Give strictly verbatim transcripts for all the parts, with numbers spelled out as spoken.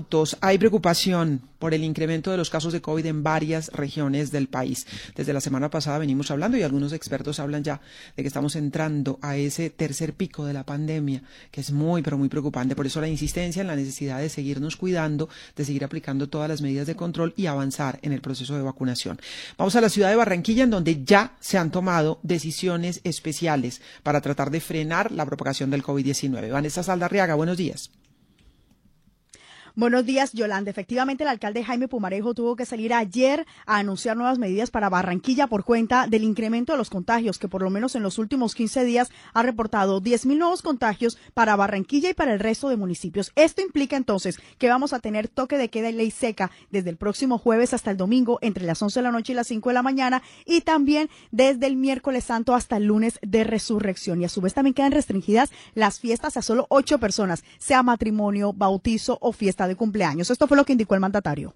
autos, hay preocupación por el incremento de los casos de COVID en varias regiones del país. Desde la semana pasada venimos hablando y algunos expertos hablan ya de que estamos entrando a ese tercer pico de la pandemia, que es muy, pero muy preocupante. Por eso la insistencia en la necesidad de seguirnos cuidando, de seguir aplicando todas las medidas de control y avanzar en el proceso de vacunación. Vamos a la ciudad de Barranquilla, en donde ya se han tomado decisiones especiales para tratar de frenar la propagación del COVID diecinueve. Vanessa Saldarriaga, buenos días. Buenos días, Yolanda. Efectivamente, el alcalde Jaime Pumarejo tuvo que salir ayer a anunciar nuevas medidas para Barranquilla por cuenta del incremento de los contagios, que por lo menos en los últimos quince días ha reportado diez mil nuevos contagios para Barranquilla y para el resto de municipios. Esto implica entonces que vamos a tener toque de queda y ley seca desde el próximo jueves hasta el domingo entre las once de la noche y las cinco de la mañana, y también desde el miércoles santo hasta el lunes de resurrección. Y a su vez también quedan restringidas las fiestas a solo ocho personas, sea matrimonio, bautizo o fiesta de cumpleaños. Esto fue lo que indicó el mandatario.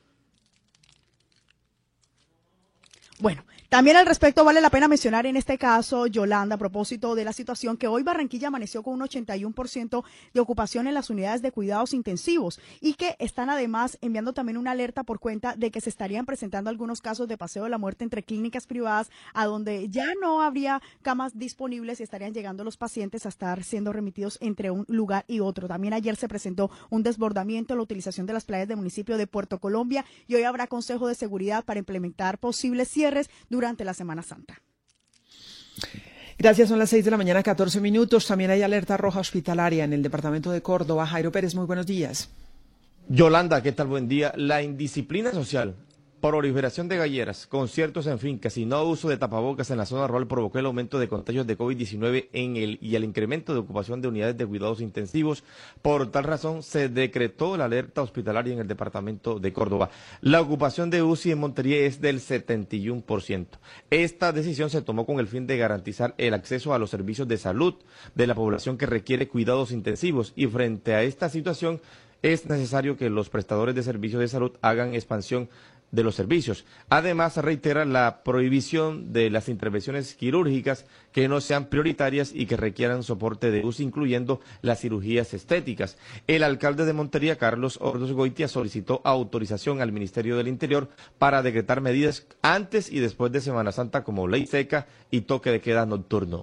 Bueno, también al respecto vale la pena mencionar en este caso, Yolanda, a propósito de la situación, que hoy Barranquilla amaneció con un ochenta y uno por ciento de ocupación en las unidades de cuidados intensivos y que están además enviando también una alerta por cuenta de que se estarían presentando algunos casos de paseo de la muerte entre clínicas privadas, a donde ya no habría camas disponibles y estarían llegando los pacientes a estar siendo remitidos entre un lugar y otro. También ayer se presentó un desbordamiento en la utilización de las playas del municipio de Puerto Colombia y hoy habrá consejo de seguridad para implementar posibles cierres durante la Semana Santa. Gracias, son las seis de la mañana, catorce minutos. También hay alerta roja hospitalaria en el departamento de Córdoba. Jairo Pérez, muy buenos días. Yolanda, ¿qué tal? Buen día. La indisciplina social, proliferación de galleras, conciertos en fincas y no uso de tapabocas en la zona rural provocó el aumento de contagios de COVID diecinueve en el y el incremento de ocupación de unidades de cuidados intensivos. Por tal razón, se decretó la alerta hospitalaria en el departamento de Córdoba. La ocupación de U C I en Montería es del setenta y uno por ciento. Esta decisión se tomó con el fin de garantizar el acceso a los servicios de salud de la población que requiere cuidados intensivos, y frente a esta situación es necesario que los prestadores de servicios de salud hagan expansión de los servicios. Además, reitera la prohibición de las intervenciones quirúrgicas que no sean prioritarias y que requieran soporte de U C I, incluyendo las cirugías estéticas. El alcalde de Montería, Carlos Ordós Goitia, solicitó autorización al Ministerio del Interior para decretar medidas antes y después de Semana Santa como ley seca y toque de queda nocturno.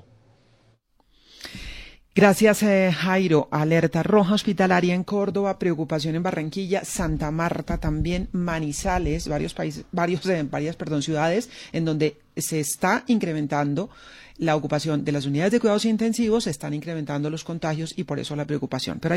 Gracias, eh, Jairo. Alerta roja hospitalaria en Córdoba, preocupación en Barranquilla, Santa Marta también, Manizales, varios países, varios, eh, varias, perdón, ciudades en donde se está incrementando la ocupación de las unidades de cuidados intensivos, se están incrementando los contagios y por eso la preocupación. Pero hay